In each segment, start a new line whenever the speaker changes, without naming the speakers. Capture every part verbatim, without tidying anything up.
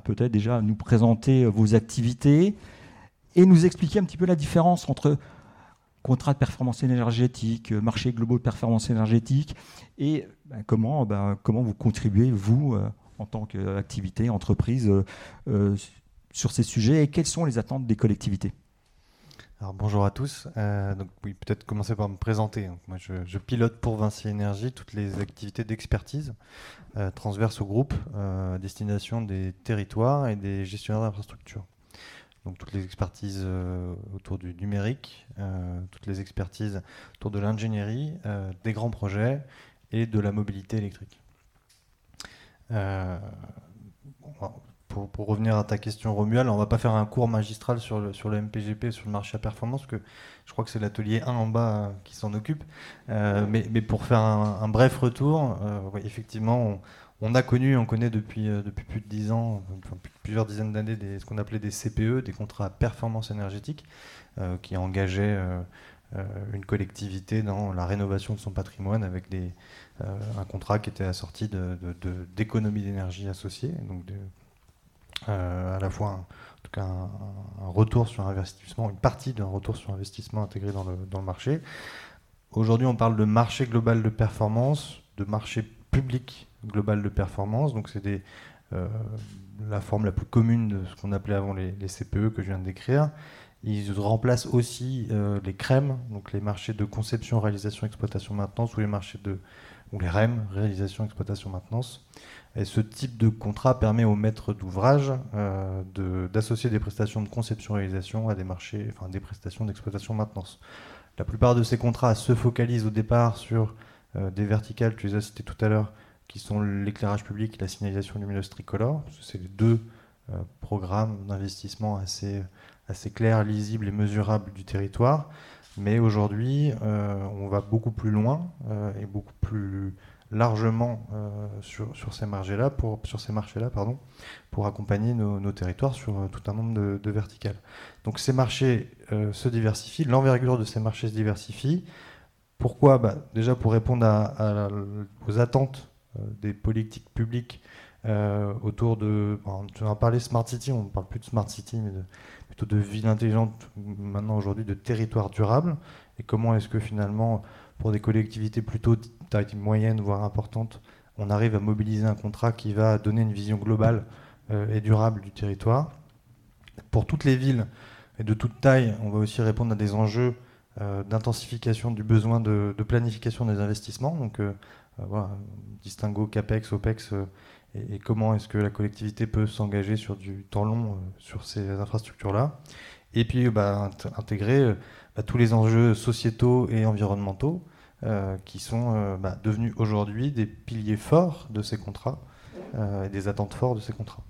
peut-être déjà nous présenter vos activités et nous expliquer un petit peu la différence entre contrat de performance énergétique, marché global de performance énergétique, et ben, comment, ben, comment vous contribuez, vous, euh, en tant qu'activité, entreprise, euh, euh, sur ces sujets, et quelles sont les attentes des collectivités?
Alors bonjour à tous. Euh, donc oui, peut-être commencer par me présenter. Donc, moi, je, je pilote pour Vinci Énergie toutes les activités d'expertise euh, transverses au groupe, euh, à destination des territoires et des gestionnaires d'infrastructures. Donc toutes les expertises euh, autour du numérique, euh, toutes les expertises autour de l'ingénierie, euh, des grands projets et de la mobilité électrique. Euh, bon, Pour, pour revenir à ta question, Romuald, on ne va pas faire un cours magistral sur le, sur le M P G P, sur le marché à performance, parce que je crois que c'est l'atelier un en bas euh, qui s'en occupe. Euh, mais, mais pour faire un, un bref retour, euh, ouais, effectivement, on, on a connu, on connaît depuis, euh, depuis plus de dix ans, enfin, plusieurs dizaines d'années, des, ce qu'on appelait des C P E, des contrats à performance énergétique, euh, qui engageaient euh, euh, une collectivité dans la rénovation de son patrimoine avec des, euh, un contrat qui était assorti de, de, de, d'économies d'énergie associées, donc de, Euh, à la fois un, en tout cas un, un retour sur investissement, une partie d'un retour sur investissement intégré dans le, dans le marché. Aujourd'hui, on parle de marché global de performance, de marché public global de performance. Donc, c'est des, euh, la forme la plus commune de ce qu'on appelait avant les, les C P E que je viens de décrire. Ils remplacent aussi euh, les C R E M, donc les marchés de conception, réalisation, exploitation, maintenance, ou les marchés de, ou les R E M, réalisation, exploitation, maintenance. Et ce type de contrat permet aux maîtres d'ouvrage euh, de, d'associer des prestations de conception-réalisation à des marchés, enfin des prestations d'exploitation-maintenance. La plupart de ces contrats se focalisent au départ sur euh, des verticales, tu les as citées tout à l'heure, qui sont l'éclairage public et la signalisation lumineuse tricolore. C'est les deux euh, programmes d'investissement assez, assez clairs, lisibles et mesurables du territoire. Mais aujourd'hui, euh, on va beaucoup plus loin euh, et beaucoup plus largement euh, sur, sur ces marchés-là, pour, sur ces marchés-là, pardon, pour accompagner nos, nos territoires sur euh, tout un nombre de, de verticales. Donc ces marchés euh, se diversifient, l'envergure de ces marchés se diversifie. Pourquoi ? Bah, déjà pour répondre à, à, aux attentes euh, des politiques publiques euh, autour de... Bon, tu en as parlé Smart City, on ne parle plus de Smart City, mais de, plutôt de ville intelligente, maintenant aujourd'hui de territoire durable. Et comment est-ce que finalement, pour des collectivités plutôt taille moyenne, voire importante, on arrive à mobiliser un contrat qui va donner une vision globale euh, et durable du territoire. Pour toutes les villes et de toute taille, on va aussi répondre à des enjeux euh, d'intensification du besoin de, de planification des investissements. Donc, euh, euh, voilà, distinguo CAPEX, OPEX, euh, et, et comment est-ce que la collectivité peut s'engager sur du temps long euh, sur ces infrastructures-là. Et puis, bah, intégrer euh, bah, tous les enjeux sociétaux et environnementaux, Euh, qui sont euh, bah, devenus aujourd'hui des piliers forts de ces contrats euh, et des attentes fortes de ces contrats.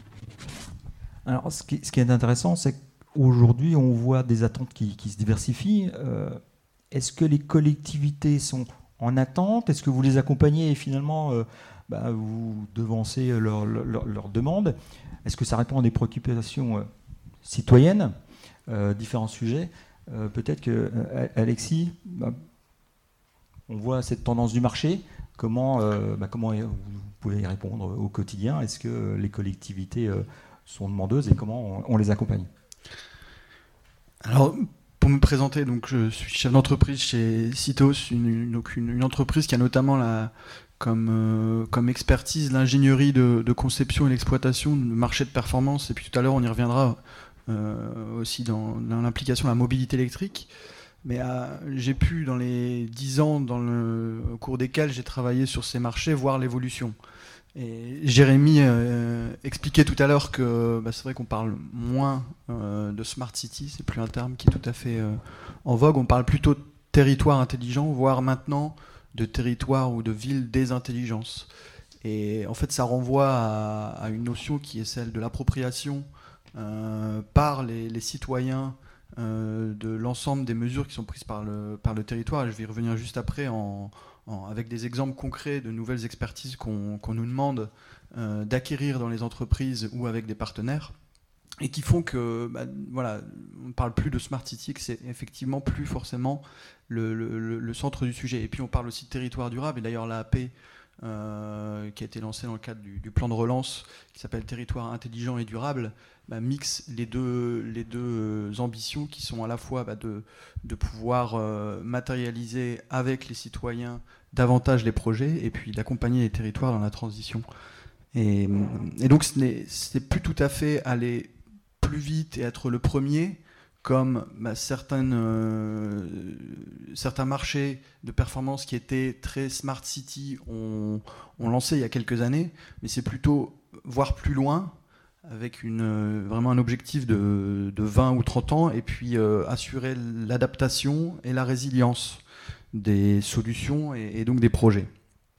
Alors, ce qui, ce qui est intéressant, c'est qu'aujourd'hui, on voit des attentes qui, qui se diversifient. Euh, est-ce que les collectivités sont en attente ? Est-ce que vous les accompagnez et finalement, euh, bah, vous devancez leurs leur, leur demandes ? Est-ce que ça répond à des préoccupations euh, citoyennes, euh, différents sujets ? euh, Peut-être que, euh, Alexis, bah, on voit cette tendance du marché. Comment, euh, bah, comment vous pouvez y répondre au quotidien ? Est-ce que les collectivités euh, sont demandeuses et comment on, on les accompagne ?
Alors, pour me présenter, donc, je suis chef d'entreprise chez Citos, une, une, une, une entreprise qui a notamment la, comme, euh, comme expertise l'ingénierie de, de conception et l'exploitation du marché de performance. Et puis tout à l'heure, on y reviendra euh, aussi dans, dans l'implication de la mobilité électrique. Mais euh, j'ai pu, dans les dix ans dans le, au cours desquels j'ai travaillé sur ces marchés, voir l'évolution. Et Jérémy euh, expliquait tout à l'heure que bah, c'est vrai qu'on parle moins euh, de Smart City, c'est plus un terme qui est tout à fait euh, en vogue. On parle plutôt de territoire intelligent, voire maintenant de territoire ou de ville des intelligences. Et en fait, ça renvoie à, à une notion qui est celle de l'appropriation euh, par les, les citoyens Euh, de l'ensemble des mesures qui sont prises par le, par le territoire. Et je vais y revenir juste après en, en, avec des exemples concrets de nouvelles expertises qu'on, qu'on nous demande euh, d'acquérir dans les entreprises ou avec des partenaires et qui font que, bah, voilà, on ne parle plus de Smart City, que c'est effectivement plus forcément le, le, le centre du sujet. Et puis on parle aussi de territoire durable, et d'ailleurs l'A A P euh, qui a été lancé dans le cadre du, du plan de relance, qui s'appelle Territoire intelligent et durable, bah, mixe les deux, les deux ambitions qui sont à la fois bah, de, de pouvoir euh, matérialiser avec les citoyens davantage les projets et puis d'accompagner les territoires dans la transition. Et, et donc ce n'est c'est plus tout à fait aller plus vite et être le premier, comme bah, certaines, euh, certains marchés de performance qui étaient très smart city ont, ont lancé il y a quelques années, mais c'est plutôt voir plus loin, avec une, euh, vraiment un objectif de, de vingt ou trente ans, et puis euh, assurer l'adaptation et la résilience des solutions et, et donc des projets.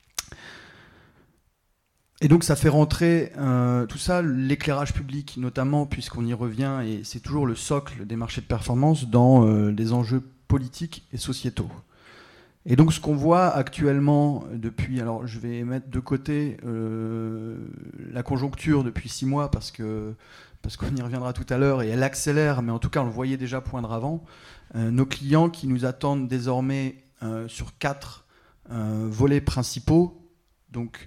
Et donc ça fait rentrer euh, tout ça, l'éclairage public notamment, puisqu'on y revient, et c'est toujours le socle des marchés de performance, dans euh, les enjeux politiques et sociétaux. Et donc ce qu'on voit actuellement depuis, alors je vais mettre de côté euh, la conjoncture depuis six mois, parce que parce qu'on y reviendra tout à l'heure, et elle accélère, mais en tout cas on le voyait déjà poindre avant, euh, nos clients qui nous attendent désormais euh, sur quatre euh, volets principaux. Donc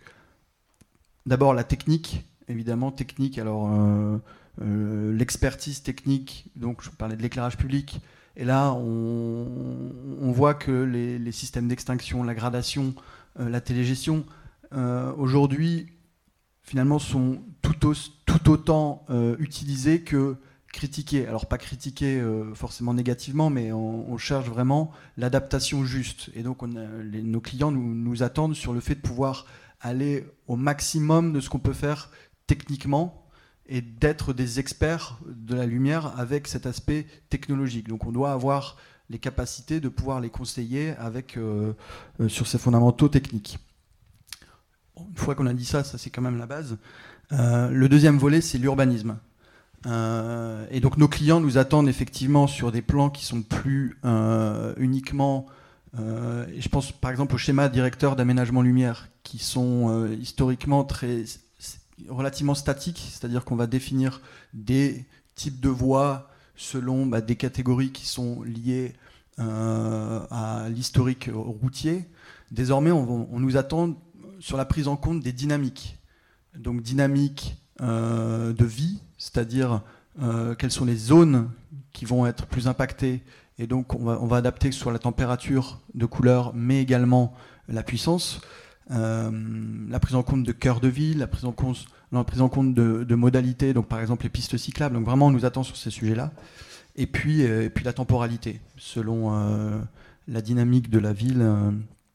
d'abord la technique, évidemment, technique, alors euh, euh, l'expertise technique, donc je parlais de l'éclairage public, et là on, on voit que les, les systèmes d'extinction, la gradation, euh, la télégestion, euh, aujourd'hui, finalement, sont tout, au, tout autant euh, utilisés que critiqués. Alors pas critiqués euh, forcément négativement, mais on, on cherche vraiment l'adaptation juste. Et donc on a, les, nos clients nous, nous attendent sur le fait de pouvoir aller au maximum de ce qu'on peut faire techniquement et d'être des experts de la lumière avec cet aspect technologique. Donc on doit avoir les capacités de pouvoir les conseiller avec, euh, euh, sur ces fondamentaux techniques. Bon, une fois qu'on a dit ça, ça c'est quand même la base. Euh, le deuxième volet, c'est l'urbanisme. Euh, et donc nos clients nous attendent effectivement sur des plans qui sont plus euh, uniquement... Euh, et je pense par exemple aux schémas directeurs d'aménagement lumière qui sont euh, historiquement très, relativement statiques, c'est-à-dire qu'on va définir des types de voies selon bah, des catégories qui sont liées euh, à l'historique routier. Désormais, on, on nous attend sur la prise en compte des dynamiques. Donc dynamiques euh, de vie, c'est-à-dire euh, quelles sont les zones qui vont être plus impactées. Et donc, on va, on va adapter que ce soit la température de couleur, mais également la puissance, euh, la prise en compte de cœur de ville, la prise en compte, la prise en compte de, de modalités, donc par exemple les pistes cyclables. Donc vraiment, on nous attend sur ces sujets-là. Et puis, euh, et puis la temporalité, selon euh, la dynamique de la ville euh,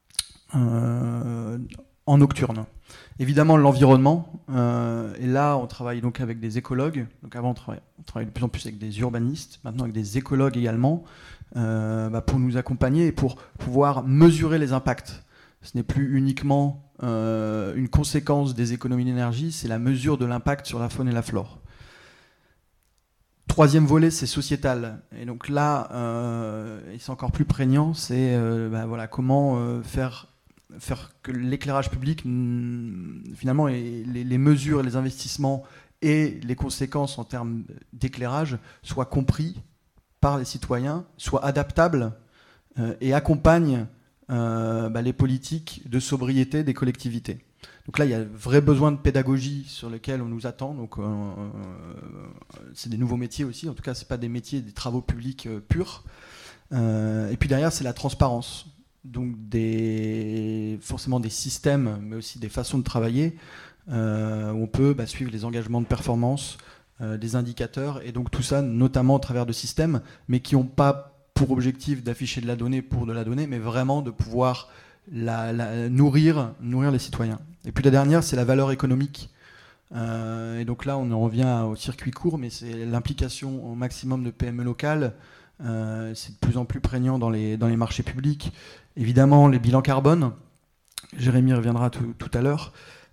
euh, en nocturne. Évidemment, l'environnement. Euh, et là, on travaille donc avec des écologues. Donc avant, on travaillait, on travaillait de plus en plus avec des urbanistes. Maintenant, avec des écologues également, euh, bah, pour nous accompagner et pour pouvoir mesurer les impacts. Ce n'est plus uniquement euh, une conséquence des économies d'énergie, c'est la mesure de l'impact sur la faune et la flore. Troisième volet, c'est sociétal. Et donc là, euh, et c'est encore plus prégnant, c'est euh, bah, voilà, comment euh, faire... faire que l'éclairage public, finalement, et les, les mesures, les investissements et les conséquences en termes d'éclairage soient compris par les citoyens, soient adaptables euh, et accompagnent euh, bah, les politiques de sobriété des collectivités. Donc là, il y a un vrai besoin de pédagogie sur lequel on nous attend. Donc, euh, euh, c'est des nouveaux métiers aussi. En tout cas, ce n'est pas des métiers, des travaux publics euh, purs. Euh, et puis derrière, c'est la transparence. Donc des, forcément des systèmes, mais aussi des façons de travailler, euh, où on peut bah, suivre les engagements de performance, euh, des indicateurs, et donc tout ça notamment au travers de systèmes, mais qui n'ont pas pour objectif d'afficher de la donnée pour de la donnée, mais vraiment de pouvoir la, la, nourrir, nourrir les citoyens. Et puis la dernière, c'est la valeur économique. Euh, et donc là, on en revient au circuit court, mais c'est l'implication au maximum de P M E locales. Euh, c'est de plus en plus prégnant dans les, dans les marchés publics. Évidemment, les bilans carbone, Jérémy reviendra tout, tout à l'heure.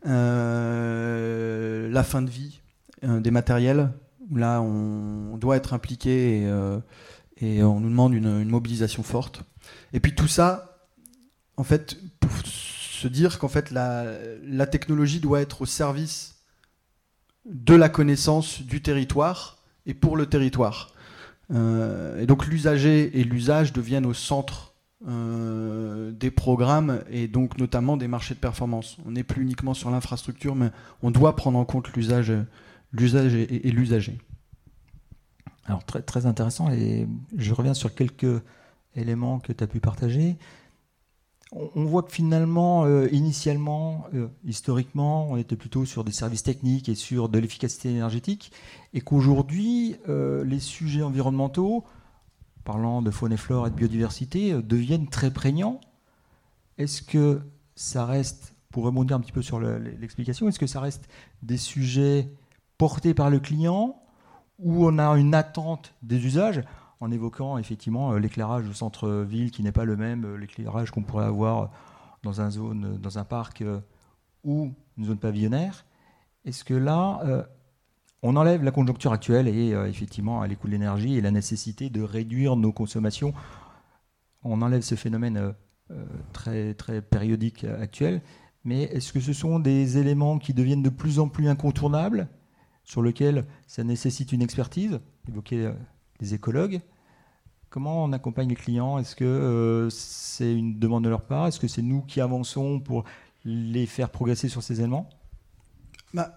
Euh, la fin de vie euh, des matériels, où là, on, on doit être impliqué et, euh, et on nous demande une, une mobilisation forte. Et puis tout ça, en fait, pour se dire qu'en fait, la, la technologie doit être au service de la connaissance du territoire et pour le territoire. Euh, et donc l'usager et l'usage deviennent au centre euh, des programmes et donc notamment des marchés de performance. On n'est plus uniquement sur l'infrastructure, mais on doit prendre en compte l'usage, l'usage et, et l'usager.
Alors très, très intéressant, et je reviens sur quelques éléments que tu as pu partager. On, on voit que finalement, euh, initialement, euh, historiquement, on était plutôt sur des services techniques et sur de l'efficacité énergétique, et qu'aujourd'hui, euh, les sujets environnementaux, parlant de faune et flore et de biodiversité, euh, deviennent très prégnants. Est-ce que ça reste, pour rebondir un petit peu sur le, l'explication, est-ce que ça reste des sujets portés par le client, où on a une attente des usages, en évoquant effectivement l'éclairage au centre-ville qui n'est pas le même, l'éclairage qu'on pourrait avoir dans, un zone, dans un parc ou une zone pavillonnaire. Est-ce que là, euh, on enlève la conjoncture actuelle et euh, effectivement les coûts de l'énergie et la nécessité de réduire nos consommations, on enlève ce phénomène euh, très, très périodique actuel, mais est-ce que ce sont des éléments qui deviennent de plus en plus incontournables, sur lequel ça nécessite une expertise, évoquer les écologues? Comment on accompagne les clients? Est-ce que euh, c'est une demande de leur part? Est-ce que c'est nous qui avançons pour les faire progresser sur ces éléments?
bah,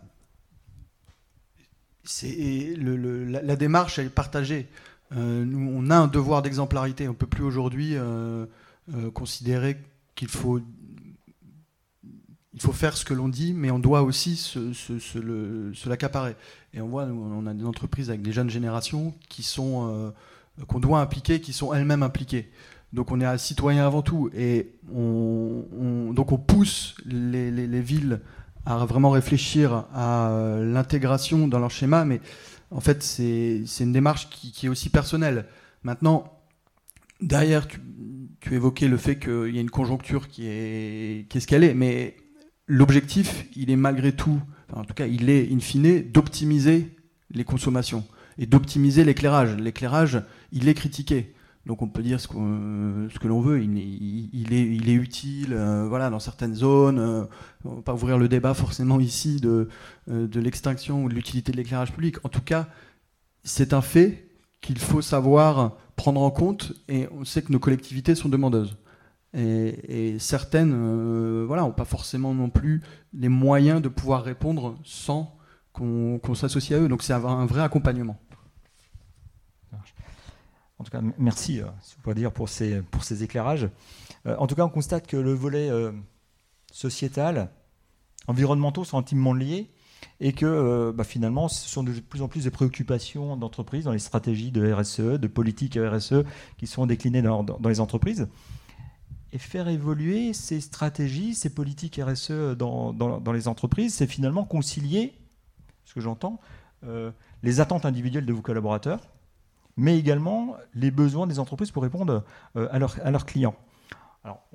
c'est, le, le, la, la démarche, elle est partagée. Euh, nous, on a un devoir d'exemplarité. On ne peut plus aujourd'hui euh, euh, considérer qu'il faut... Il faut faire ce que l'on dit, mais on doit aussi se, se, se, le, se l'accaparer. Et on voit, nous, on a des entreprises avec des jeunes générations qui sont, euh, qu'on doit impliquer, qui sont elles-mêmes impliquées. Donc on est un citoyen avant tout. Et on, on, donc on pousse les, les, les villes à vraiment réfléchir à l'intégration dans leur schéma. Mais en fait, c'est, c'est une démarche qui, qui est aussi personnelle. Maintenant, derrière, tu, tu évoquais le fait qu'il y a une conjoncture qui est, qui est ce qu'elle est. Mais l'objectif, il est malgré tout, enfin, en tout cas, il est in fine d'optimiser les consommations et d'optimiser l'éclairage. L'éclairage, il est critiqué. Donc on peut dire ce, qu'on, ce que l'on veut, il, il, il, est, il est utile euh, voilà, dans certaines zones. Euh, on ne va pas ouvrir le débat forcément ici de, euh, de l'extinction ou de l'utilité de l'éclairage public. En tout cas, c'est un fait qu'il faut savoir prendre en compte, et on sait que nos collectivités sont demandeuses. Et, et certaines euh, voilà, n'ont pas forcément non plus les moyens de pouvoir répondre sans qu'on, qu'on s'associe à eux. Donc c'est un, un vrai accompagnement.
En tout cas, merci, si on peut dire, pour ces, pour ces éclairages. Euh, en tout cas, on constate que le volet euh, sociétal, environnementaux sont intimement liés, et que euh, bah, finalement, ce sont de plus en plus des préoccupations d'entreprises dans les stratégies de R S E, de politique R S E, qui sont déclinées dans, dans, dans les entreprises. Et faire évoluer ces stratégies, ces politiques R S E dans, dans, dans les entreprises, c'est finalement concilier, ce que j'entends, euh, les attentes individuelles de vos collaborateurs, mais également les besoins des entreprises pour répondre euh, à, leur, à leurs clients. Alors,